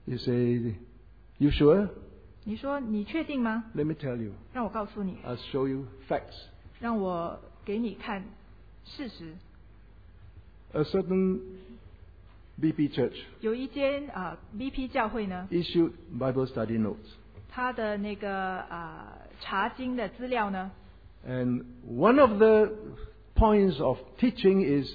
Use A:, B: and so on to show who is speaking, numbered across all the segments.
A: You say, you sure?
B: 你说你确定吗？
A: Let me tell you.
B: 让我告诉你，
A: I'll show you facts.
B: 让我给你看事实。
A: A certain BP church
B: 有一间BP 教会呢，
A: issued Bible study notes.
B: 它的那个查经的资料呢，
A: And one of the points of teaching is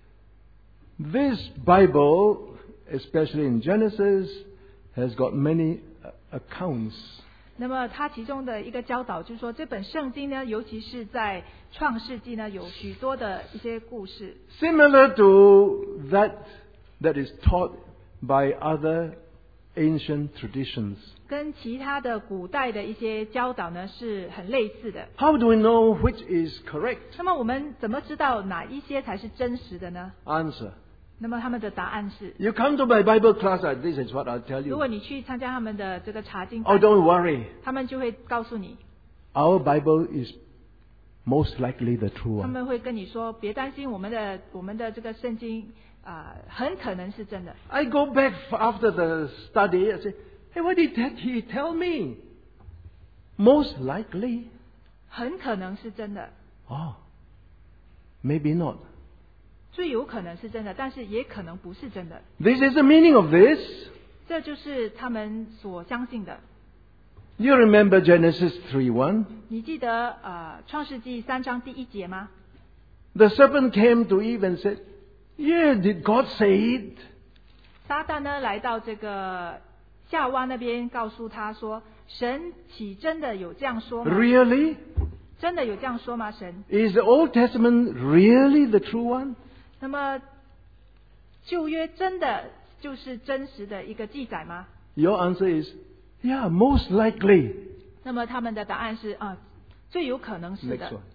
A: this Bible, especially in Genesis, has got many accounts.
B: 那么它其中的一个教导就是说，这本圣经呢，尤其是在创世纪呢，有许多的一些故事，
A: Similar to that is taught by other ancient traditions.
B: 跟其他的古代的一些教导呢是很类似的。
A: How do we know which is correct?
B: 那么我们怎么知道哪一些才是真实的呢？
A: Answer.
B: 那么他们的答案是，
A: You come to my Bible class, this is what I'll tell
B: 如
A: you.
B: 果你去参加他们的这个查经
A: Oh,
B: 班，
A: don't worry.
B: 他们就会告诉你，
A: Our Bible is most likely the true
B: 他
A: one.
B: 们会跟你说，别担心，我们的这个圣经很可能是真的。
A: I go back after the study and say, hey, what did he tell me? Most likely.
B: 很可能是真的，
A: Oh, maybe not.
B: 最有可能是真的，但是也可能不是真的。
A: This is the meaning of this.
B: 这就是他们所相信的。
A: You remember Genesis 3:1?
B: 你记得创世纪3章第1节吗？
A: The serpent came to Eve and said, yeah, did God say it?
B: 撒旦呢来到这个夏娃那边，告诉他说：“神岂真的有这样说吗？
A: Really?
B: 真的有这样说吗？神？
A: Is the Old Testament really the true one?
B: 那么旧约真的就是真实的一个记载吗？
A: Your answer is, yeah, most likely.
B: 那么他们的答案是最有可能是
A: Next
B: 的。
A: one.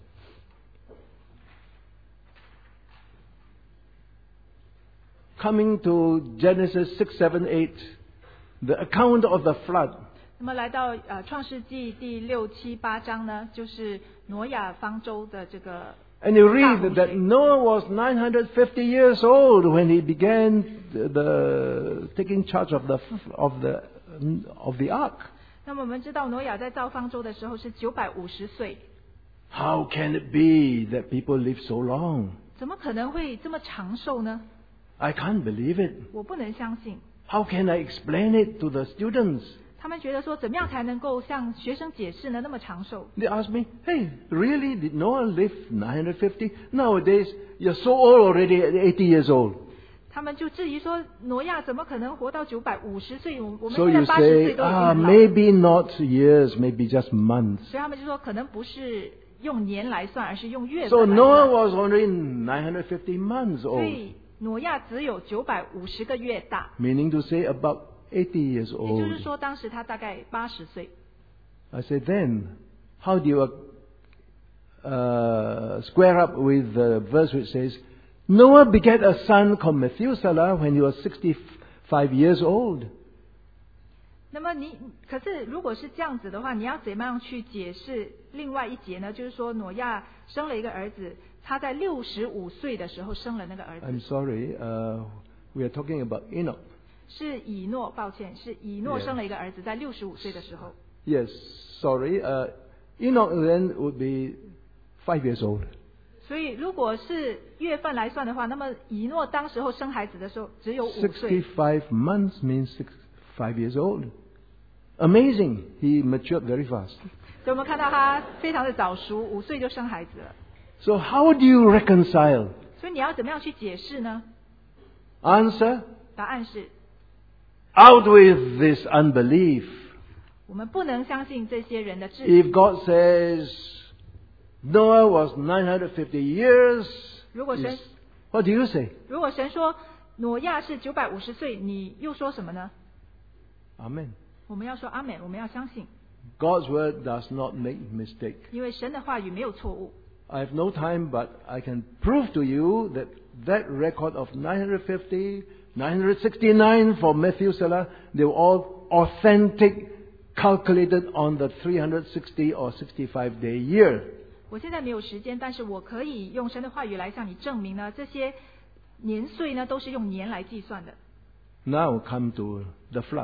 A: Coming to Genesis 6, 7, 8, the account of the flood.
B: 那么来到创世纪第6、7、8章呢，就是挪亚方舟的这个
A: And you read
B: 大洪
A: that
B: 水。
A: Noah was 950 years old when he began taking charge of the ark.
B: 那么我们知道挪亚在造方舟的时候是950岁，
A: How can it be that people live so long?
B: 怎么可能会这么长寿呢？
A: I can't believe it.
B: 我不能相信。
A: How can I explain it to the students?
B: 他们觉得说，怎么样才能够向学生解释呢？那么长寿？
A: They ask me, hey, really? Did Noah live 950? Nowadays, you're so old already at 80 years old.
B: 他们就质疑说，挪亚怎么可能活到950岁？我们
A: So
B: 现
A: you
B: 在80岁
A: say,
B: 都已经很老。
A: maybe not years, maybe just months.
B: 所以他们就说，可能不是用年来算，而是用月
A: So
B: 份来
A: Noah
B: 算。
A: was only 950 months
B: 所
A: old,
B: 以挪亚只有950个月大，
A: meaning to say about 80 years
B: 也就是
A: old.
B: 说，当时他大概80岁。
A: I said, then, how do you square up with the verse which says, Noah begat a son called Methuselah when he was 65 years old?
B: 那么可是如果是这样子的话，你要怎么样去解释另外一节呢？就是说，挪亚生了一个儿子，他在65岁的时候生了那个儿子。
A: I'm sorry, we are talking about Enoch.
B: 是以诺，抱歉，是以诺
A: Yeah.
B: 生了一个儿子，在65岁的时候。
A: Yes, sorry. Enoch then would be 5 years old.
B: 所以如果是月份来算的话，那么以诺当时候生孩子的时候只有5岁。
A: 65 months means 5 years old. Amazing. He matured very fast.
B: 所以我们看到他非常的早熟，5岁就生孩子了。
A: So how do you reconcile?
B: 所以你要怎么样去解释呢？
A: Answer,
B: 答案是
A: out with this unbelief.
B: 我们不能相信这些人的质疑。
A: If God says Noah was 950 years,
B: 如果神
A: what do you say?
B: 如果神说挪亚是950岁，你又说什么呢？
A: Amen.
B: 我们要说阿门，我们要相信，
A: God's word does not make mistake.
B: 因为神的话语没有错误。
A: I have no time, but I can prove to you that record of 950, 969 for Methuselah, they were all authentic, calculated on the 360 or 65-day year.
B: 我现在没有时间，但是我可以用神的话语来向你证明呢，这些年岁呢都是用年来计算的。
A: Now come to the flood.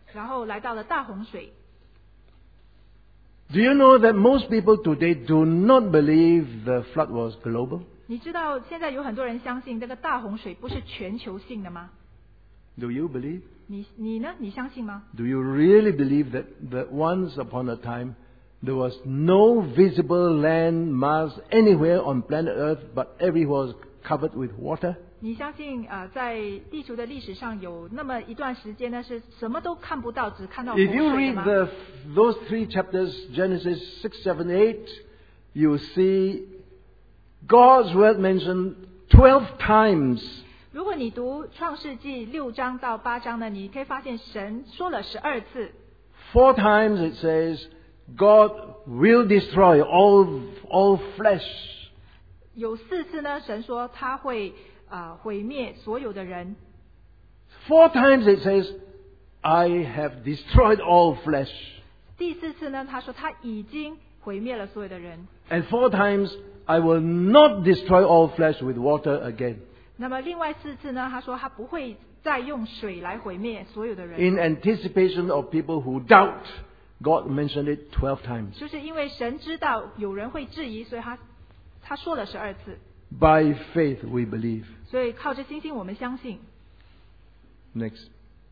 B: 然后来到了大洪水。
A: Do you know that most people today do not believe the flood was global?
B: 你知道现在有很多人相信这个大洪水不是全球性的吗？
A: Do you believe?
B: 你呢？你相信吗？
A: Do you really believe that once upon a time there was no visible land mass anywhere on planet Earth, but everywhere was covered with water?
B: 你相信在地球的历史上有那么一段时间呢，是什么都看不到，只看到洪
A: If you
B: 水的
A: read
B: 吗？
A: those 3 chapters, Genesis 6, 7, 8, you see God's word mentioned 12 times.
B: 如果你读创世纪6章到8章呢，你可以发现神说了12次。
A: 4 times it says God will destroy all flesh.
B: 有4次呢，神说他会毁灭所有的人。
A: 4 times it says, I have destroyed all flesh.
B: 第4次呢，他说他已经毁灭了所有的人。
A: And 4 times, I will not destroy all flesh with water again.
B: 那么另外4次呢，他说他不会再用水来毁灭所有的人。
A: In anticipation of people who doubt, God mentioned it 12 times.
B: 就是因为神知道有人会质疑，所以他说了12次。
A: By faith we believe.
B: 所以靠着信心，我们相信。
A: Next.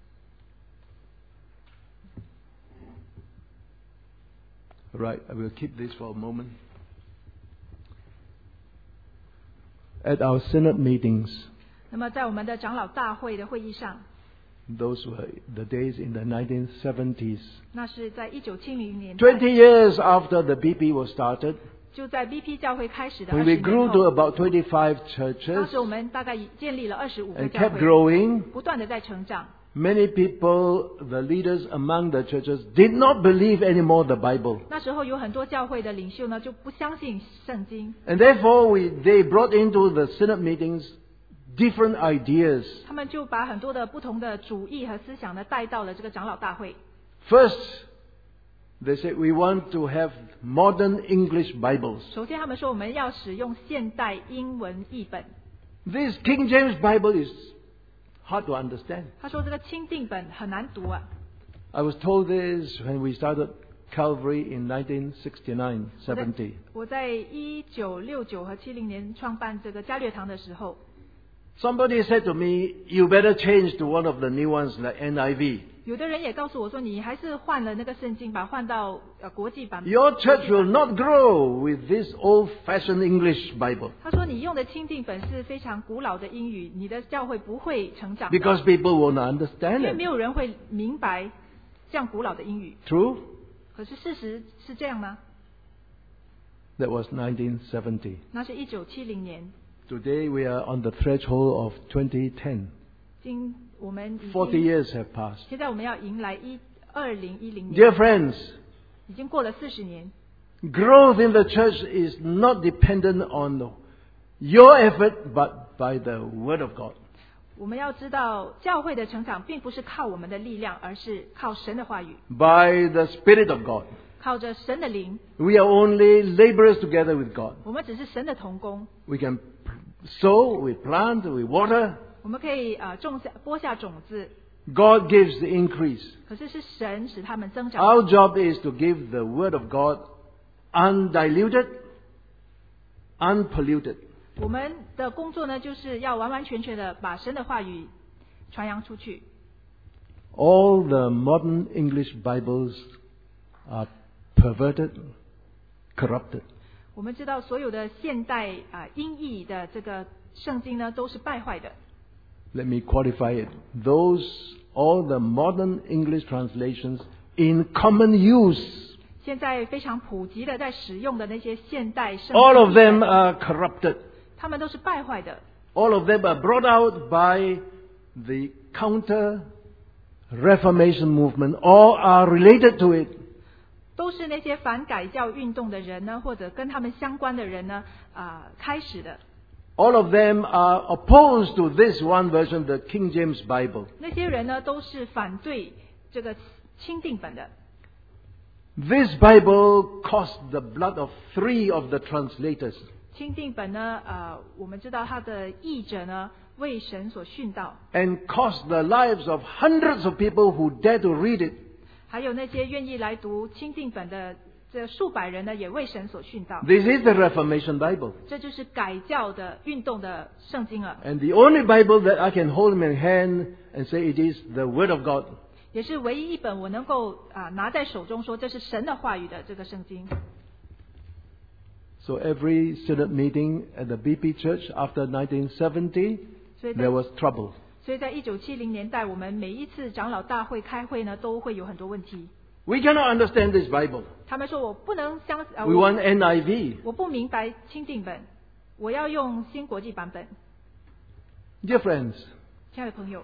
A: Right, I will keep this for a moment. At our synod meetings,
B: 那么在我们的长老大会的会议上，
A: those were the days in the 1970s.
B: 那是在1970年
A: 20
B: 代，
A: years after the BP was started,
B: 就在 BP 教会开始的
A: when
B: 20
A: we
B: 年
A: grew to
B: 后，
A: about 25
B: 当
A: churches
B: 时我们大概已建立了25个
A: and
B: 教
A: kept
B: 会，
A: growing,
B: 不断的在成长。
A: many people, the leaders among the churches, did not believe anymore the Bible.
B: 那时候有很多教会的领袖呢，就不相信圣经，
A: And therefore, they brought into the synod meetings different ideas.
B: 他们就把很多的不同的主义和思想呢带到了这个长老大会。
A: First, they said we want to have modern English Bibles.
B: 首先，他们说我们要使用现代英文译本。
A: This King James Bible is hard to understand.
B: 他说这个钦定本很难读啊。
A: I was told this when we started Calvary in 1969, 70.
B: 我在1969和70年创办这个加略堂的时候，
A: Somebody said to me, you better change to one of the new ones like NIV.
B: 有的人也告诉我说，你还是换了那个圣经，把它换到国际版。
A: Your church will not grow with this old-fashioned English Bible
B: 他说你用的钦定本是非常古老的英语，你的教会不会成长的，
A: because people won't
B: 因
A: understand
B: 为没
A: it.
B: 有人会明白这样古老的英语。
A: True?
B: 可是事实是这样吗？
A: That was 1970.
B: 那是1970年，
A: Today we are on the threshold of 2010.
B: 我们已
A: 40
B: 经
A: years have passed.
B: 现在我们要迎来2010
A: Dear
B: 年，
A: friends,
B: 已经过了40年。
A: growth in the church is not dependent on your effort, but by the Word of God.
B: 我们要知道，教会的成长并不是靠我们的力量，而是靠神的话语，
A: By the Spirit of God.
B: 靠着神的灵。
A: We are only laborers together with God.
B: 我们只是神的同工，
A: We can sow, we plant, we water.
B: 我们可以播下种子，
A: God gives the increase.
B: 可是是神使他们增长。
A: Our job is to give the Word of God undiluted, unpolluted.
B: 我们的工作呢，就是要完完全全的把神的话语传扬出去。
A: All the modern English Bibles are perverted, corrupted.
B: 我们知道所有的现代音译的这个圣经呢，都是败坏的。
A: Let me qualify it. All the modern English translations in common use,
B: 现在非常普及的在使用的那些现代圣经，
A: all of them are corrupted.
B: 他们都是败坏的。
A: All of them are brought out by the counter Reformation movement or are related to it.
B: 都是那些反改教运动的人呢，或者跟他们相关的人呢，开始的。
A: All of them are opposed to this one version, the King James Bible.
B: 那些人呢，都是反对这个钦定本的。
A: This Bible cost the blood of 3 of the translators.
B: 钦定本呢，我们知道他的译者呢， 为神所殉道，
A: and cost the lives of hundreds of people who dare to read it.
B: 还有那些愿意来读钦定本的这数百人呢，也为神所殉道。
A: This is the Reformation Bible.
B: 这就是改教的运动的圣经了，
A: And the only Bible that I can hold in my hand and say it is the Word of God.
B: 也是唯一一本我能够拿在手中说这是神的话语的这个圣经。
A: So every synod meeting at the BP Church after 1970,
B: 所以
A: there was trouble.
B: 所以在1970年代，我们每一次长老大会开会呢，都会有很多问题。
A: We cannot understand this Bible.
B: 他们说我不能
A: We want NIV.
B: 我不明白钦定本，我要用新国际版本。
A: Dear friends,
B: 亲爱的朋友，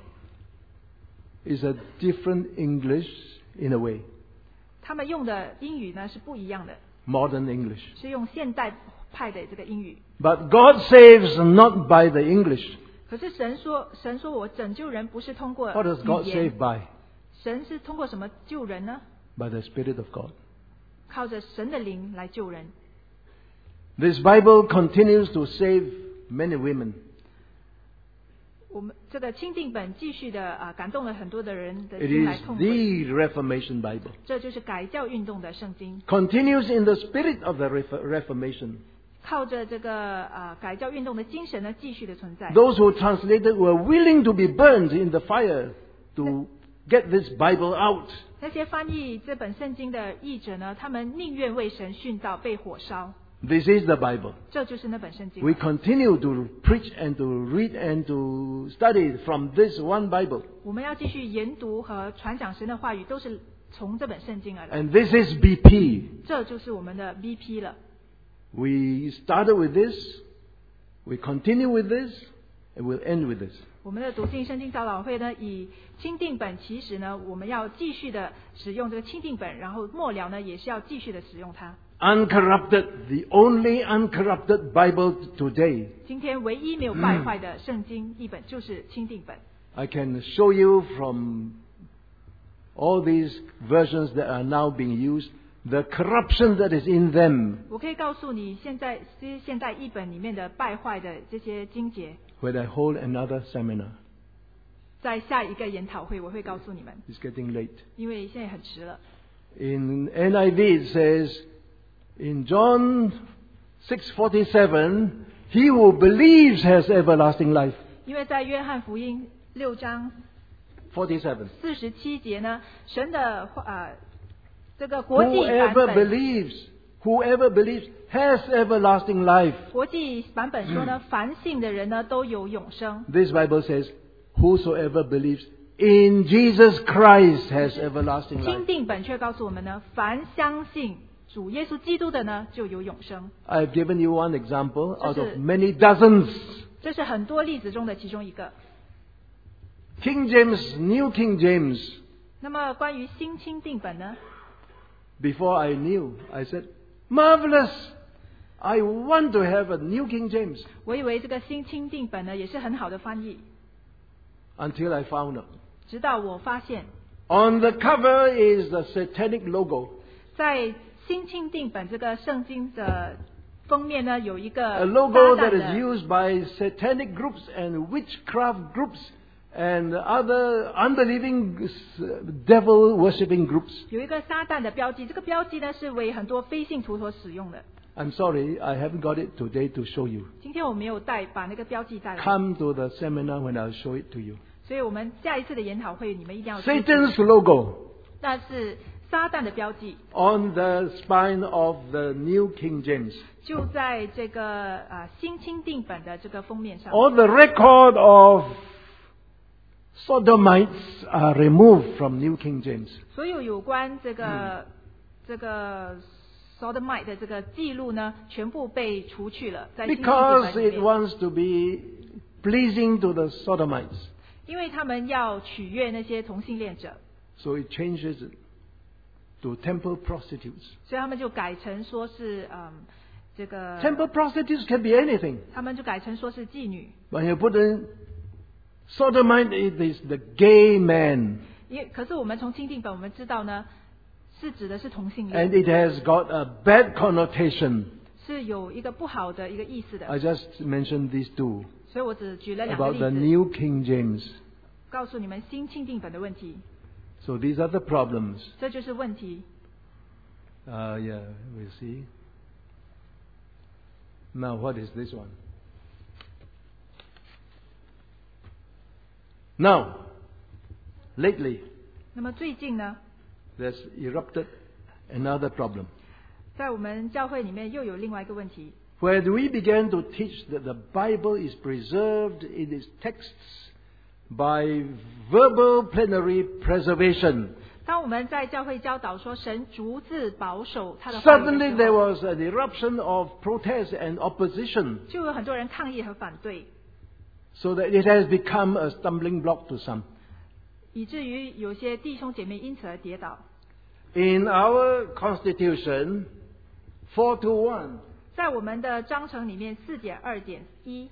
A: it's a different English in a way,
B: 他们用的英语呢是不一样的，
A: modern English.
B: 是用现代派的这个英语。
A: But God saves not by the English.
B: 可是神说我拯救人不是通过
A: What does God
B: 语
A: save
B: 言，
A: by?
B: 神是通过什么救人呢？
A: By the Spirit of God.
B: 靠着神的灵来救人。
A: This Bible continues to save men and women.
B: 我们这个钦定本继续的感动了很多的人的
A: It
B: 心来
A: is
B: 痛悔，
A: the Reformation Bible.
B: 这就是改教运动的圣经。
A: Continues in the spirit of the Reformation.
B: 靠着这个改教运动的精神呢，继续的存在。
A: Those who translated were willing to be burned in the fire to get this Bible out.
B: 那些翻译这本圣经的译者呢，他们宁愿为神殉道，被火烧。
A: This is the Bible.
B: 这就是那本圣经。
A: We continue to preach and to read and to study from this one Bible.
B: 我们要继续研读和传讲神的话语，都是从这本圣经而来。
A: And this is BP.
B: 这就是我们的 BP 了。
A: We started with this, we continue with this, and we'll end with this.
B: 我们的读经圣经长老会呢，以钦定本起始呢，我们要继续的使用这个钦定本，然后末了呢，也是要继续的使用它。
A: Uncorrupted, the only uncorrupted Bible today.
B: 今天唯一没有败坏的圣经一本就是钦定本。
A: I can show you from all these versions that are now being used, the corruption that is in them.
B: 我可以告诉你，现在译本里面的败坏的这些经节，
A: When I hold another seminar,
B: 在下一个研讨会我会告诉你们，
A: it's getting late.
B: 因为现在很迟了。
A: In NIV it says, in John 6:47, he who believes has everlasting life.
B: 因为在约翰福音6章
A: 47.
B: 47节呢，神的这个国际版
A: Whoever believes has everlasting life.
B: 国际版本说呢，凡信的人呢都有永生。
A: This Bible says, whosoever believes in Jesus Christ has everlasting
B: 钦
A: life.
B: 定本却告诉我们呢，凡相信主耶稣基督的呢，就有永生。
A: I've given you one example out of
B: 这是
A: many dozens.
B: 这是很多例子中的其中一个。
A: King James, New King James.
B: 那么关于新钦定本呢？
A: Before I knew, I said, marvelous. I want to have a New King James.
B: 我以为这个新钦定本呢也是很好的翻译，
A: Until I found out.
B: 直到我发现，
A: On the cover is the satanic logo.
B: 在新钦定本这个圣经的封面呢，有一个
A: A logo
B: 撒
A: that
B: 旦
A: is
B: 的
A: used by satanic groups and witchcraft groups and other unbelieving devil worshipping groups.
B: 有一个撒旦的标记，这个标记呢是为很多非信徒所使用的。
A: I'm sorry, I haven't got it today to show you.
B: 今天我没有把那个标记带来，
A: Come to the seminar when I'll show it to you.
B: 所以我们下一次的研讨会你们一定要记住
A: Satan's logo
B: 那是撒旦的标记，
A: on the spine of the New King James.
B: 就在这个新钦定本的这个封面上。
A: All the record of Sodomites are removed from New King James.
B: 所有有关这个Sodomite 的这个记录呢，全部被除去了，在新钦定
A: Because
B: 本里
A: it
B: 面，
A: wants to be pleasing to the Sodomites.
B: 因为他们要取悦那些同性恋者，
A: So it changes it to temple prostitutes.
B: 所以他们就改成说是这个，
A: Temple prostitutes can be anything.
B: 他们就改成说是妓女。
A: When you put in Sodomite, it is the gay man.
B: 可是我们从钦定本我们知道呢，是指的是同性
A: And
B: 恋，
A: it has got a bad connotation.
B: 是有一个不好的一个意思的。
A: I just mentioned these two.
B: 所以我只举了2个
A: about
B: 例
A: the
B: 子，
A: New King James.
B: 告诉你们新钦定本的问题。
A: So these are the problems.
B: 这就是问题。
A: Yeah, we see. Now, what is this one? Now, lately,
B: 那么最近呢，
A: there's erupted another problem.
B: 在我们教会里面又有另外一个问题，
A: Where we began to teach that the Bible is preserved in its texts by verbal plenary preservation.
B: 当我们在教会教导说神逐字保守他的话语的
A: Suddenly
B: 时
A: there
B: 候，
A: was an eruption of protest and opposition,
B: 就有很多人抗议和反对，
A: so that it has become a stumbling block to some.
B: 以至于有些弟兄姐妹因此而跌倒。
A: In our Constitution, 421,
B: 在我们的章程里面4.2.1，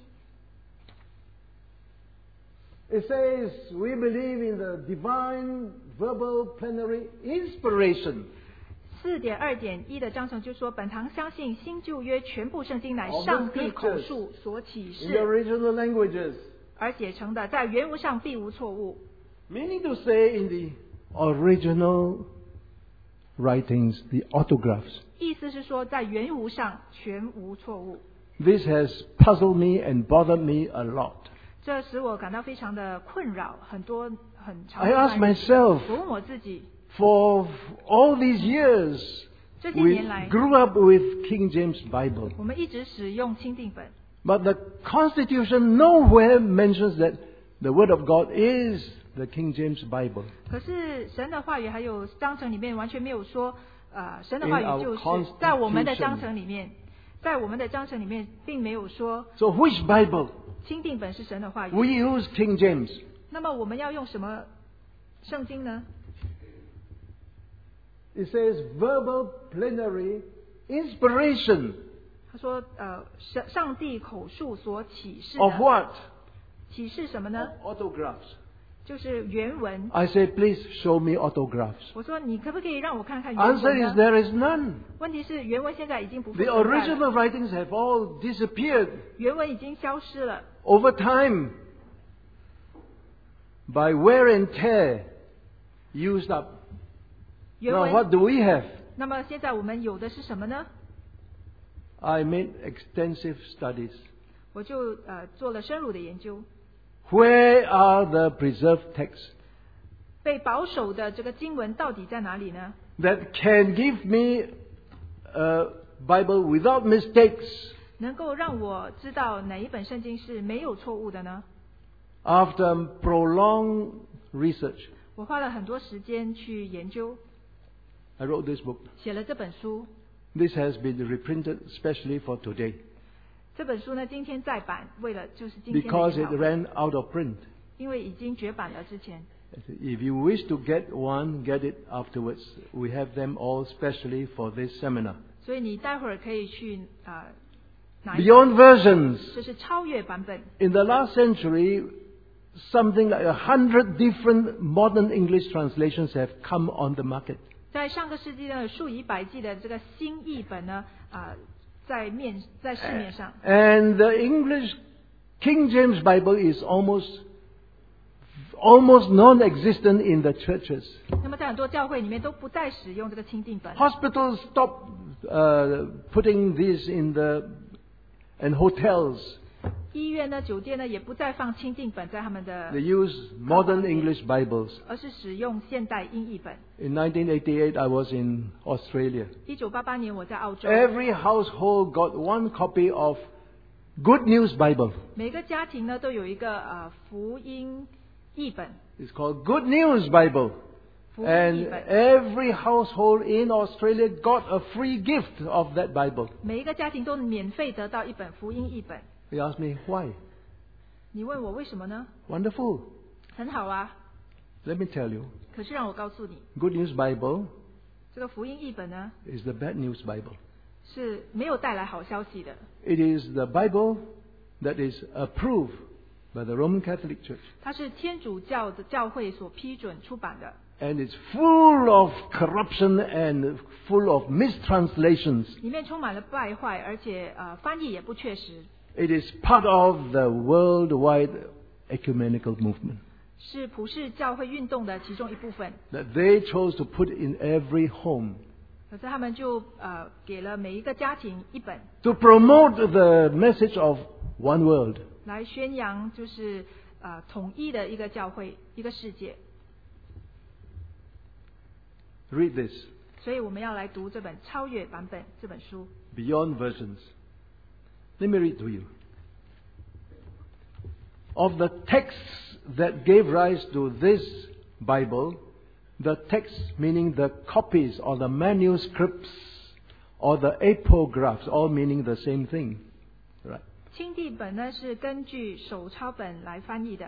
A: it says we believe in the divine verbal plenary inspiration.
B: 4.2.1的章程就说，本堂相信新旧约全部圣经乃上帝口述所启
A: In the
B: 示
A: original languages,
B: 而写成的，在原文上必无错误。
A: meaning to say in the original writings, the autographs.
B: 意思是说，在原文上全无错误。
A: This has puzzled me and bothered me a lot.
B: 这使我感到非常的困扰，很长
A: I
B: 的
A: ask
B: 段日子
A: myself,
B: 我问我自己，
A: for all these years,
B: 这些
A: we
B: 年来，
A: grew up with King James Bible.
B: 我们一直使用钦定本，
A: But the Constitution nowhere mentions that the Word of God is the King James Bible.
B: 可是神的话语还有章程里面完全没有说，神的话
A: In our
B: 语就是
A: Constitution
B: 在我们的章程里面，并没有说
A: So which Bible?
B: 钦定本是神的话语。
A: We use King James.
B: 那么我们要用什么圣经呢？
A: It says verbal plenary inspiration
B: 他说，上帝口述所启示
A: of
B: 的，
A: what?
B: 启示什么呢？
A: Autographs.
B: 就是原文。
A: I say, please show me autographs.
B: 我说，你可不可以让我看看原
A: Answer
B: 文
A: is
B: 呢？
A: there is none.
B: 问题是原文现在已经不复
A: The
B: 存在了，
A: original writings have all disappeared
B: 原文已经消失了。
A: over time by wear and tear, used up.
B: 原
A: Now
B: 文
A: what do we have?
B: 那么现在我们有的是什么呢？
A: I made extensive studies.
B: 我就做了深入的研究。
A: Where are the preserved texts
B: 被保守的这个经文到底在哪里呢？
A: that can give me a Bible without mistakes
B: 能够让我知道哪一本圣经是没有错误的呢？
A: after prolonged research?
B: 我花了很多时间去研究，
A: I wrote this book.
B: 写了这本书。
A: This has been reprinted especially for today
B: 这本书呢，今天再版，为了就是今天的
A: because
B: 研
A: it
B: 讨会，
A: ran out of print.
B: 因为已经绝版了之前。
A: If you wish to get one, get it afterwards. We have them all specially for this seminar.
B: 所以你待会儿可以去拿一本，
A: Beyond versions.
B: 这是超越版本。
A: In the last century, something like 100 different modern English translations have come on the market.
B: 在上个世纪呢，数以百计的这个新译本呢，在市面上。
A: And the English King James Bible is almost non-existent in the churches.
B: 那么在很多教会里面都不再使用这个钦定本，
A: Hospitals stopped putting this in and hotels.
B: 医院呢、酒店呢也不再放钦定本在他们的
A: They，use modern English Bibles.
B: 而是使用现代音译本。
A: In 1988, I was in Australia.
B: 1988年我在澳洲，
A: Every household got one copy of Good News Bible.
B: 每个家庭呢都有一个福音译本，
A: It's called Good News Bible.
B: 福音译
A: And
B: 本。
A: every household in Australia got a free gift of that Bible.
B: 每一个家庭都免费得到一本福音译本。
A: They asked me, why?
B: 你问我为什么呢？
A: Wonderful.
B: 很好啊，
A: Let me tell you.
B: 可是让我告诉你，
A: Good News Bible
B: 这个福音译本呢
A: is the bad news Bible.
B: 是没有带来好消息的。
A: It is the Bible that is approved by the Roman Catholic Church.
B: 它是天主教的教会所批准出版的，
A: And it's full of corruption and full of mistranslations.
B: 里面充满了败坏，而且翻译也不确实。
A: It is part of the worldwide ecumenical movement
B: 是普世教会运动的其中一部分。
A: that they chose to put in every home
B: 可是他们就给了每一个家庭一本，
A: to promote the message of one world.
B: 来宣扬就是统一的一个教会，一个世界。
A: Read this.
B: 所以我们要来读这本超越版本这本书。
A: Beyond versions. Let me read to you. Of the texts that gave rise to this Bible, the texts meaning the copies or the manuscripts or the epigraphs, all meaning the same thing. Right.
B: 钦帝本呢是根据手抄本来翻译的，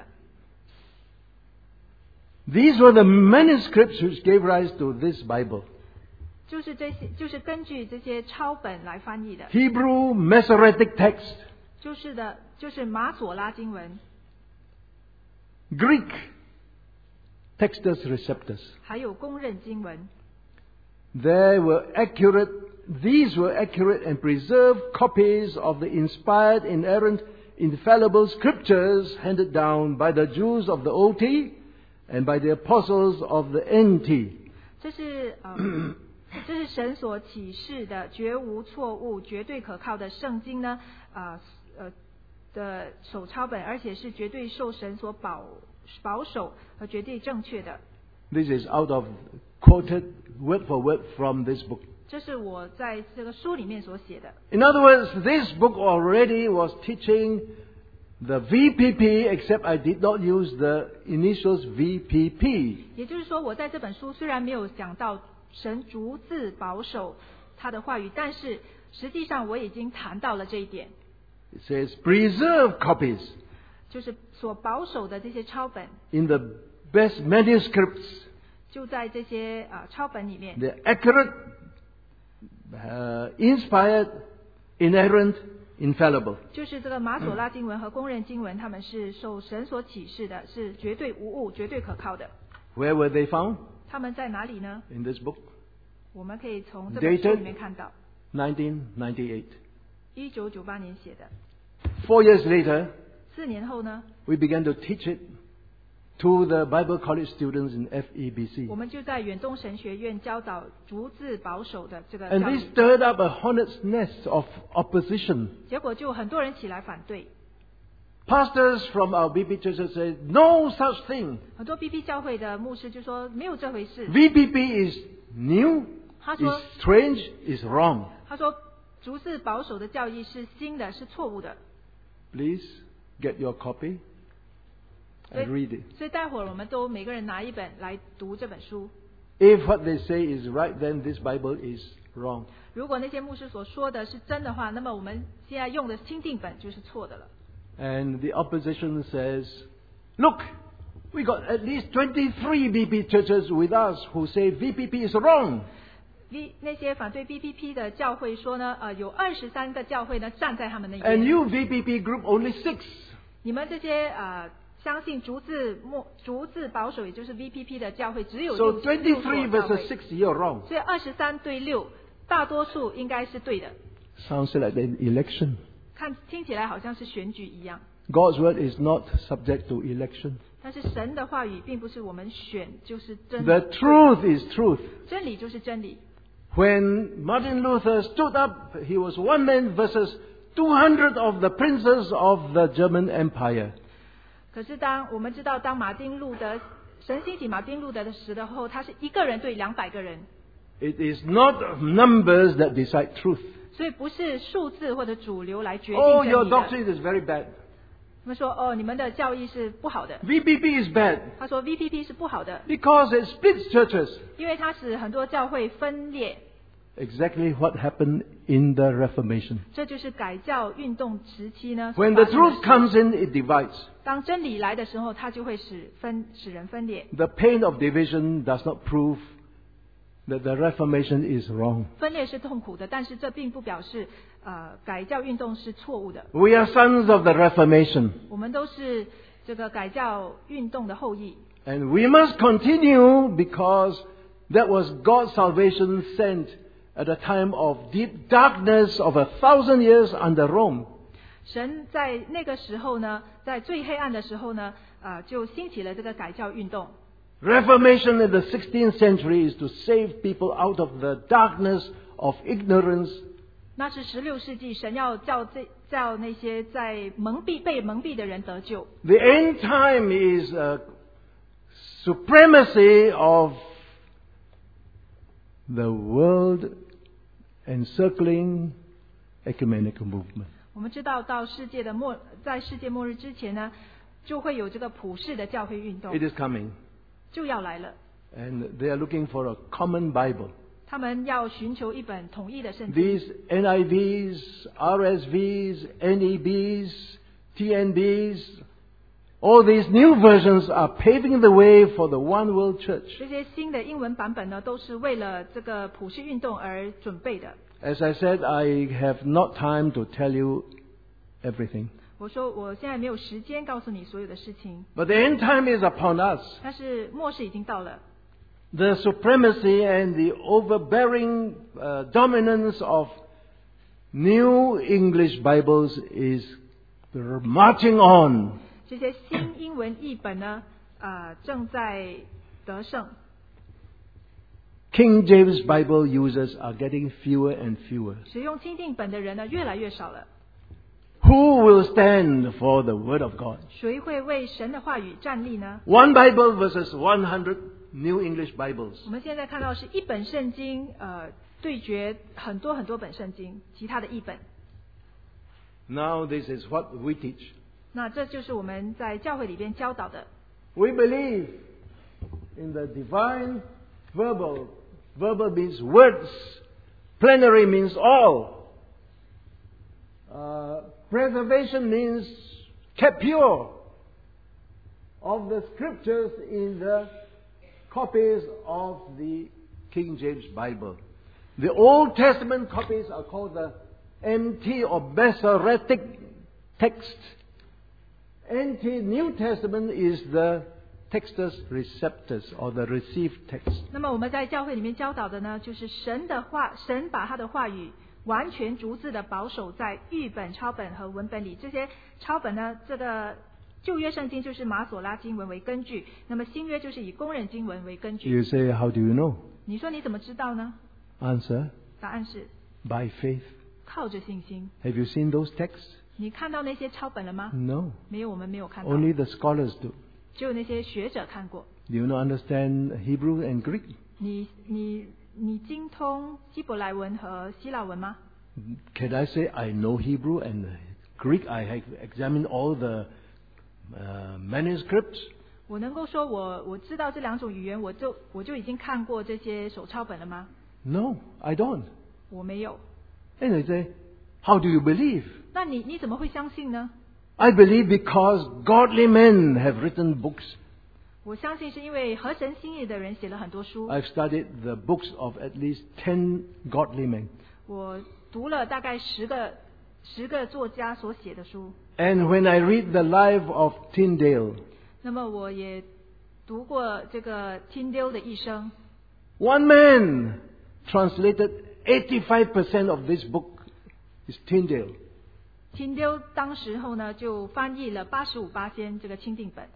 A: These were the manuscripts which gave rise to this Bible.
B: 就是根据这些抄本来翻译的，
A: Hebrew Masoretic text,
B: 就是马索拉经文，
A: Greek Textus Receptus.
B: 还有公认经文。
A: These were accurate and preserved copies of the inspired, inerrant, infallible scriptures handed down by the Jews of the OT and by the apostles of the NT.
B: 这是神所启示的，绝无错误、绝对可靠的圣经呢，的手抄本，而且是绝对受神所保守和绝对正确的。
A: This is out of quoted word for word from this book.
B: 这是我在这个书里面所写的。
A: In other words, this book already was teaching the VPP, except I did not use the initials VPP.
B: 也就是说，我在这本书虽然没有讲到神逐字保守他的话语，但是实际上我已经谈到了这一点，
A: It says preserve copies
B: 就是所保守的这些抄本，
A: in the best manuscripts.
B: 就在这些抄本里面，
A: They're accurate, inspired, inerrant, infallible.
B: 就是这个马索拉经文和公认经文，他们是受神所启示的，是绝对无误、绝对可靠的。
A: Where were they found?
B: 他们在哪里呢？
A: In this book,
B: 我们可以从这本书里面看到，
A: 1998.
B: 1998年写的。
A: 4 years later,
B: 4年后呢，
A: we began to teach it to the Bible college students in
B: 我
A: FEBC.
B: 们就在远东神学院教导逐字保守的这个
A: And
B: 教
A: this
B: 育，
A: stirred up a hornet's nest of opposition.
B: 结果就很多人起来反对，
A: Pastors from our BP churches said, no such thing.
B: 很多 BP 教会的牧师就说没有这回事。
A: VPP is new,
B: 他说
A: is strange, is wrong.
B: 他说逐字保守的教义是新的，是错误的。
A: Please get your copy and read it.
B: 所以待会儿我们都每个人拿一本来读这本书。
A: If what they say is right, then this Bible is wrong.
B: 如果那些牧师所说的是真的话，那么我们现在用的钦定本就是错的了。
A: And the opposition says, look, we got at least 23 VP churches with us who say VPP is wrong.
B: 那些反对 BPP 的教会说呢，有23个教会呢站在他们那
A: And
B: 边。
A: you VPP group only 6.
B: 你们这些相信逐字保守，也就是 VPP 的教会，只有
A: So
B: 6
A: 23
B: 所教
A: versus
B: 会。
A: 6, you're wrong.
B: 所以23对6，大多数应该是对的。
A: Sounds like an election.
B: 听起来好像是选举一样，
A: God's word is not subject to election.
B: 但是神的话语并不是我们选就是真
A: The
B: 理，
A: truth is truth.
B: 真理就是真理。
A: When Martin Luther stood up, he was one man versus 200 of the princes of the German Empire.
B: 可是我们知道，当神兴起马丁路德的时候，他是一个人对200个人，
A: It is not numbers that decide truth.
B: 所以不是数字或者主流来决定
A: Oh,
B: 真
A: your
B: 理的。
A: doctrine is very bad.
B: 他们说你们的教义是不好的。
A: VPP is bad
B: 他说 VPP 是不好的，
A: because it splits churches.
B: 因为它使很多教会分裂。
A: Exactly what happened in the Reformation.
B: 这就是改教运动时期呢。
A: When the
B: 所发生的
A: truth comes in, it divides.
B: 当真理来的时候，它就会使人分裂。
A: The pain of division does not prove that the Reformation is wrong.
B: 分裂是痛苦的，但是这并不表示改教运动是错误的。
A: We are sons of the Reformation.
B: 我们都是这个改教运动的后裔，
A: And we must continue because that was God's salvation sent at a time of deep darkness of 1,000 years under Rome.
B: 神在那个时候呢，在最黑暗的时候呢，就兴起了这个改教运动。
A: Reformation in the 16th century is to save people out of the darkness of ignorance.
B: 那是16世纪，神要叫那些在被蒙蔽的人得救。
A: The end time is a supremacy of the world encircling ecumenical movement.
B: 我们知道，在世界末日之前呢，就会有这个普世的教会运动，
A: It is coming.
B: 就要来了。
A: And they are looking for a common Bible.
B: 他们要寻求一本统一的圣经。
A: These NIVs, RSVs, NEBs, TNBs, all these new versions are paving the way for the one world church.
B: 这些新的英文版本呢，都是为了这个普世运动而准备的。
A: As I said, I have not time to tell you everything.
B: 我说我现在没有时间告诉你所有的事情，
A: But the end time is upon us.
B: 但是末世已经到了。
A: The supremacy and the overbearing dominance of New English Bibles is marching on.
B: 这些新英文译本呢，正在得胜。
A: King James Bible users are getting fewer and fewer.
B: 使用钦定本的人呢，越来越少了。
A: Who will stand for the Word of God?
B: 谁会为神的话语站立呢？
A: One Bible versus 100 New English Bibles.
B: 我们现在看到是一本圣经，对决很多本圣经，其他的译本。
A: Now this is what we teach.
B: 那这就是我们在教会里边教导的。
A: We believe in the divine verbal. Verbal means words. Plenary means all. Preservation means kept pure of the scriptures in the copies of the King James Bible. The Old Testament copies are called the MT or Masoretic text. NT New Testament is the Textus Receptus or the received text.
B: 那么我们在教会里面教导的呢，就是神把他的话语完全逐字的保守在译本、抄本和文本里。这些抄本呢，这个旧约圣经就是马索拉经文为根据，那么新约就是以公认经文为根据。
A: You say, how do you know?
B: 你说你怎么知道呢？
A: Answer,
B: 答案是
A: by faith.
B: 靠着信心。
A: Have you seen those texts?
B: 你看到那些抄本了吗？
A: No.
B: 没有，我们没有看到，
A: Only the scholars do.
B: 只有那些学者看过。
A: Do you not understand Hebrew and Greek?
B: 你精通希伯来文和希腊文吗？
A: Can I say I know Hebrew and Greek? I have examined all the manuscripts.
B: 我能够说我知道这两种语言，我就已经看过这些手抄本了吗？
A: No, I don't.
B: 我没有。
A: And they say, how do you believe?
B: 那你怎么会相信呢？
A: I believe because godly men have written books.
B: 我相信是因为合神心意的人写了很多书。
A: I've studied the books of at least 10 godly men.
B: 我读了大概10个作家所写的书。
A: And when I read the life of Tyndale,
B: 那么我也读过这个 Tyndale 的一生。
A: one man translated 85% of this book is Tyndale.
B: Tyndale 当时候呢就翻译了85%这个钦定本。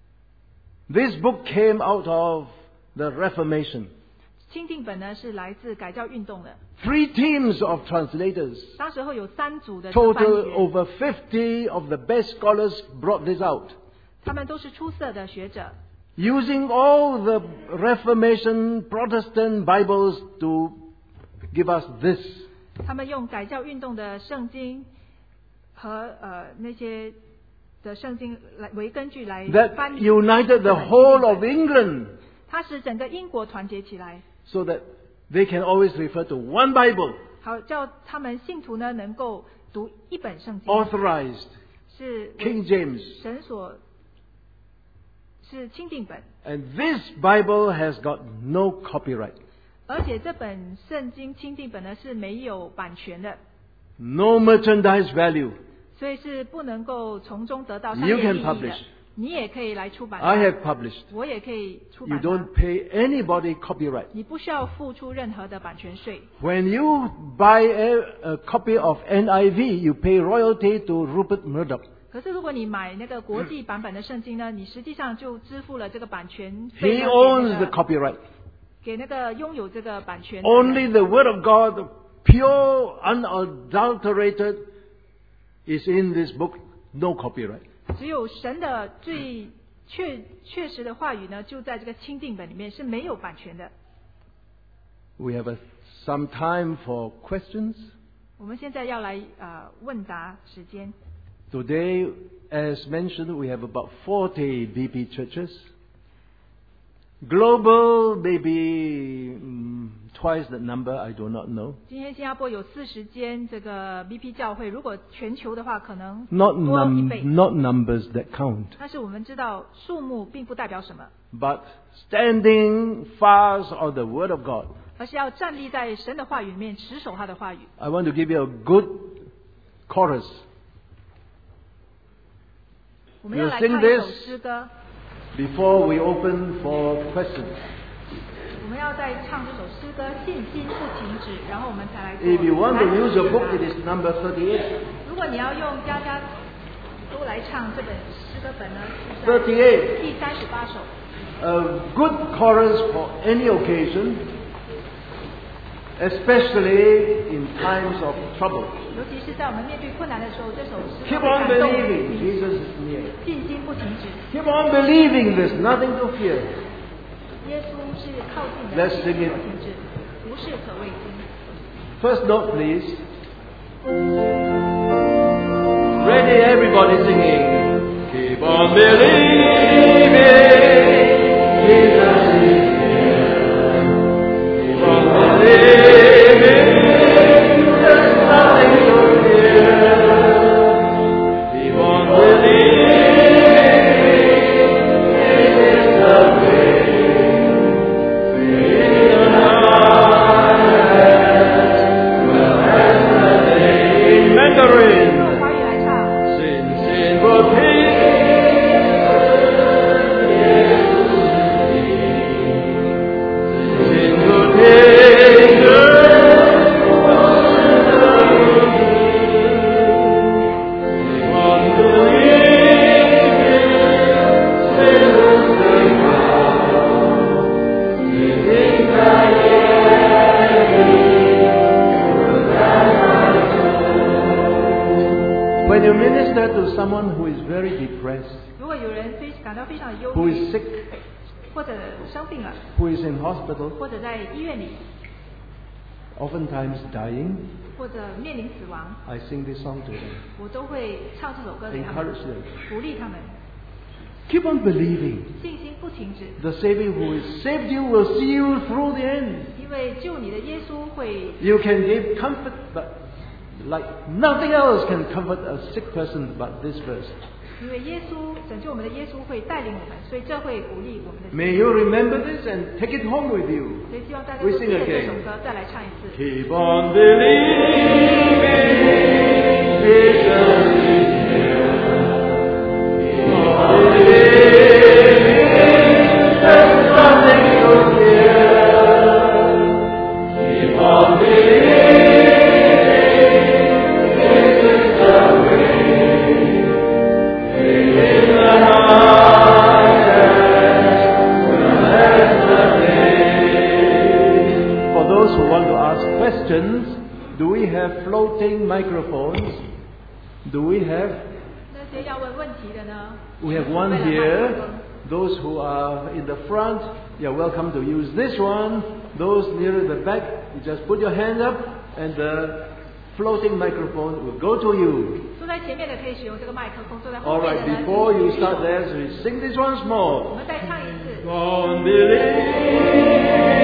A: This book came out of the Reformation.
B: 钦定本呢是来自改教运动的。
A: 3 teams of translators.
B: 当时候有3组的翻译
A: Total
B: 员，
A: over 50 of the best scholars brought this out.
B: 他们都是出色的学者，
A: Using all the Reformation Protestant Bibles to give us this.
B: 他们用改教运动的圣经和那些的圣经来为根据来
A: That
B: 翻译
A: united the whole of England
B: 它使整个英国团结起来，
A: so that they can always refer to one Bible,
B: 好叫他们信徒呢能够读一本圣经，
A: authorized
B: 是
A: King James.
B: 神所是钦定本，
A: And this Bible has got no copyright,
B: 而且这本圣经钦定本呢是没有版权的，
A: no merchandise value.
B: 所以是不能够从中得到商
A: You
B: 业
A: can
B: 利益的
A: publish.。
B: 你也可以来出版。
A: I have published.
B: 我也可以出
A: You
B: 版它。
A: don't pay anybody copyright.
B: 你不需要付出任何的版权税。
A: When you buy a copy of NIV, you pay royalty to Rupert Murdoch.
B: 可是如果你买那个国际版本的圣经呢，你实际上就支付了这个版权费
A: He
B: 用
A: owns the copyright.
B: 给那个拥有这个版权的
A: Only the Word of God, pure, unadulterated, is in this book. No copyright.
B: 只有神的最确实的话语呢，就在这个钦定本里面是没有版权的。
A: We have some time for questions.
B: 我们现在要来问答时间。
A: Today, as mentioned, we have about 40 BP churches. Global, maybe twice the number, I do not know.
B: 今天新加坡有40间这个 BP 教会，如果全球的话，可能
A: Not,
B: 多1倍。
A: not numbers that count,
B: 但是我们知道数目并不代表什么，
A: but standing fast on the Word of God.
B: 而是要站立在神的话语里面，持守他的话语。
A: I want to give you a good chorus.
B: 我们要来
A: We'll sing
B: 唱一首
A: this
B: 诗歌，
A: before we open for questions.
B: 我们要在唱这首诗歌，信心不停止，然后我们才来做。
A: If you want to
B: 来
A: use your book,
B: 解
A: it
B: 答
A: is number 38.
B: 如果你要用家家都来唱这本诗歌本呢，是在
A: 38.
B: 第38首。
A: A good chorus for any occasion, especially in times of trouble.
B: 尤其是在我们面对困难的时候，这首诗
A: Keep
B: 歌会
A: on
B: 感动
A: believing
B: 你，
A: Jesus is near.
B: 信心不停止。
A: Keep on believing there's nothing to fear.
B: 耶稣是靠近的，
A: Let's
B: 信
A: sing
B: 心
A: it.
B: 不停止，无事可畏惊。
A: First note, please. Ready, everybody singing. Keep on believing Jesus is near. Keep on believing there's nothing to fear. Keep on believing this is the way. In the night, well as the day. In Mandarin.
B: 用华语来唱。
A: Sin, sin, but peace. Sin, good danger. Keep on believing. Sin, good When you minister to someone who is very depressed,
B: 如果有人感到非常忧
A: who
B: 郁，
A: is sick,
B: 或者生病了，
A: who is in hospital,
B: 或者在医院里，
A: oftentimes dying,
B: 或者面临死亡，
A: I sing this song to them.
B: 我都会唱这首歌给他们
A: Encourage them.
B: 鼓励他们，
A: Keep on believing.
B: 信心不停止，
A: The Savior who has saved you will see you through the end.
B: 因为救你的耶稣会，
A: You can give comfort, but like nothing else can comfort a sick person but this verse.
B: 因为耶稣拯救我们的耶稣会带领我们，所以这会鼓励我们的心。
A: May you remember this and take it home with you.
B: 所以希望大家
A: We
B: 都
A: sing
B: 记得这首
A: again.
B: 歌，再来唱一次。
A: Keep on believing Jesus is near. Keep on believing there's nothing to fear. Keep on believing this is the way. In the night as the day. For those who want to ask questions, do we have floating microphones? Do we have?
B: 那些要问问题的呢？
A: We have one
B: 为了麦克
A: here.
B: 风
A: Those who are in the front, you're welcome to use this one. Those near the back, you just put your hand up and the floating microphone will go to you.
B: 坐在前面的可以使用这个麦克风，坐在后面
A: Alright,
B: 的呢
A: before
B: 就
A: you
B: 举手
A: start there, so we sing this once
B: 我
A: more.
B: 们再唱一次。
A: Keep on believing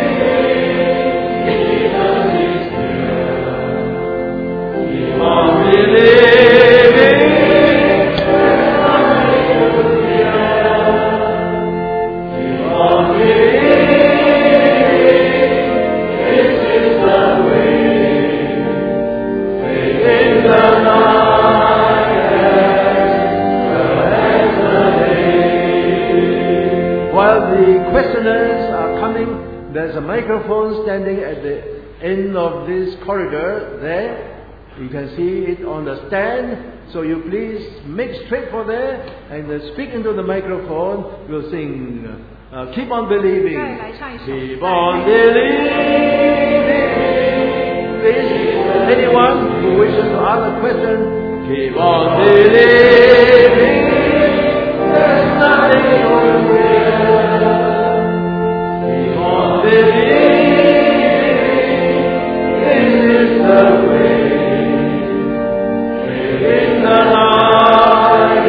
A: Jesus is near. Keep on believing there's nothing to fear. Keep on believing this is the way. In the night as well as the day. microphone standing at the end of this corridor there. You can see it on the stand. So you please make straight for there and speak into the microphone. We'll sing Keep on Believing. Keep on believing. Please, anyone who wishes to ask a question, keep on believing. There's nothing you fear. Keep on believing. This is the way. In the light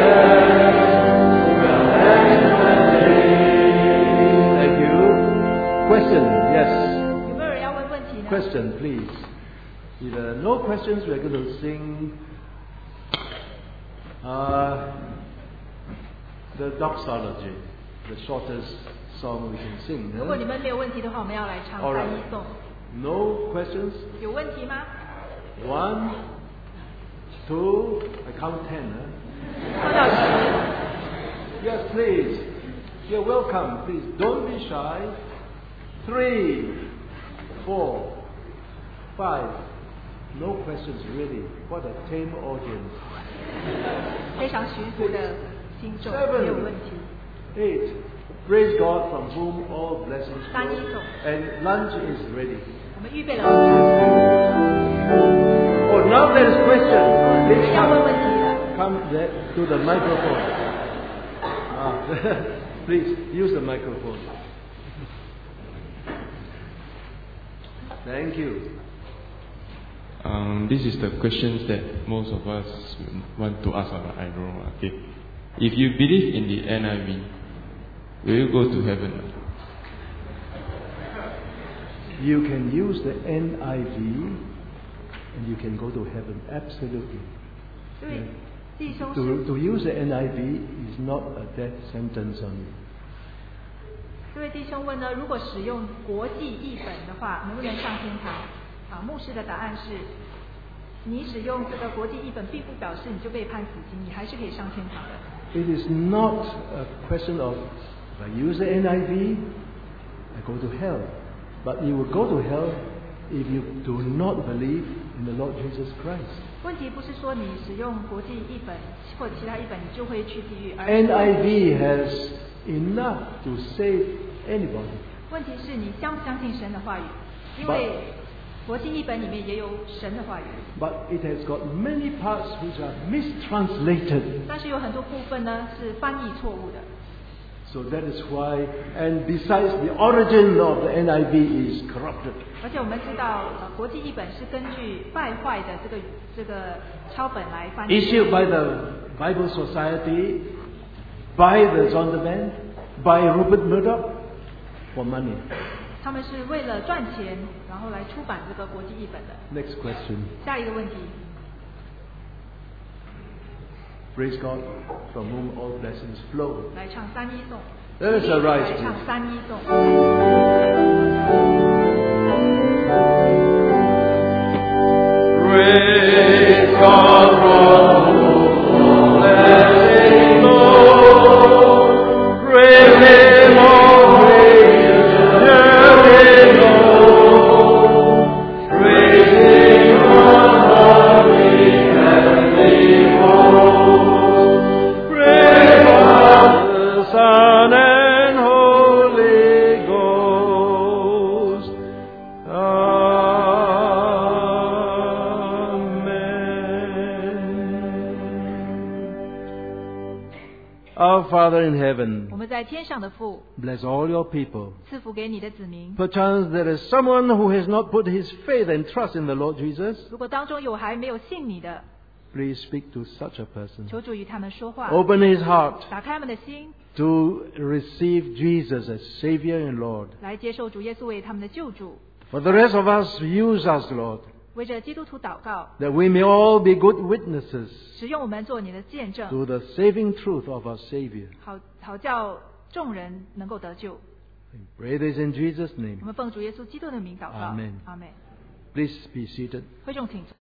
A: Thank you. Question, yes.
B: 有没有人要问问题呢？
A: Question, please. If there are no questions, we're going to sing the doxology, the shortest song we can sing.
B: 如果你们没有问题的话，我们要来唱
A: All
B: 三
A: right.
B: 一颂。
A: No questions?
B: 有问题吗？
A: 1, 2, I count 10.
B: 唱到10。
A: Yes, please. You're welcome. Please don't be shy. 3, 4, 5. No questions really. What a tame audience.
B: 非常驯服的听众，
A: 7,
B: 没有问题。
A: 8. Praise God from whom all blessings
B: 三
A: flow.
B: 一颂，
A: And lunch is ready.
B: 我们预备了。
A: Oh, now there is question.
B: 有
A: Please
B: 人要问问题
A: come
B: 了。
A: there to the microphone. Please use the microphone. Thank you.
C: This is the questions that most of us want to ask. I know. Okay. If you believe in the NIV, will you go to heaven?
A: You can use the NIV and you can go to heaven. Absolutely.
B: 这位弟兄
A: To
B: 是，
A: use the NIV is not a death sentence on you.
B: 这位弟兄问呢，如果使用国际译本的话，能不能上天堂？啊，牧师的答案是，你使用这个国际译本，并不表示你就被判死刑，你还是可以上天堂的。
A: It is not a question of if I use the NIV, I go to hell. But you will go to hell if you do not believe in the Lord Jesus Christ.
B: 问题不是说你使用国际译本或者其他译本，你就会去地狱，而
A: NIV has enough to save anybody.
B: 问题是你相不相信神的话语？因为国际译本里面也有神的话语，
A: But it has got many parts which are mistranslated.
B: 但是有很多部分呢是翻译错误的。
A: So that is why, and besides, the origin of the NIV is corrupted.
B: 而且我们知道，国际译本是根据败坏的这个抄本来翻译。
A: Issued by the Bible Society, by the Zondervan, by Rupert Murdoch, for money.
B: 他们是为了赚钱，然后来出版这个国际译本的。
A: Next question.
B: 下一个问题，
A: Praise God, from whom all blessings flow.
B: 来唱三一颂。
A: Let us arise,
B: 来唱
A: please.
B: 三一颂。
A: Praise God from whom blessings flow. Praise Him, all creatures below. Praise Him, all holy heavenly hosts. Praise God, the Son and Holy Ghost. Amen. Our Father in heaven,
B: 我们在天上的父，
A: bless all your people.
B: 赐福给你的子民。
A: Perchance there is someone who has not put his faith and trust in the Lord Jesus.
B: 如果当中有还没有信你的，
A: Please speak to such a person.
B: 求主与他们说话，
A: Open his heart
B: 打开他们的心，
A: to receive Jesus as Savior and Lord.
B: 来接受主耶稣为他们的救主。
A: For the rest of us, use us, Lord,
B: 为着基督徒祷告，
A: that we may all be good witnesses
B: 使用我们做你的见证，
A: to the saving truth of our Savior.
B: 好叫众人能够得救。
A: We pray this in Jesus'
B: 我
A: name.
B: 们奉主耶稣基督的名祷告。
A: Amen
B: 阿门。
A: Please be seated.
B: 会众请坐。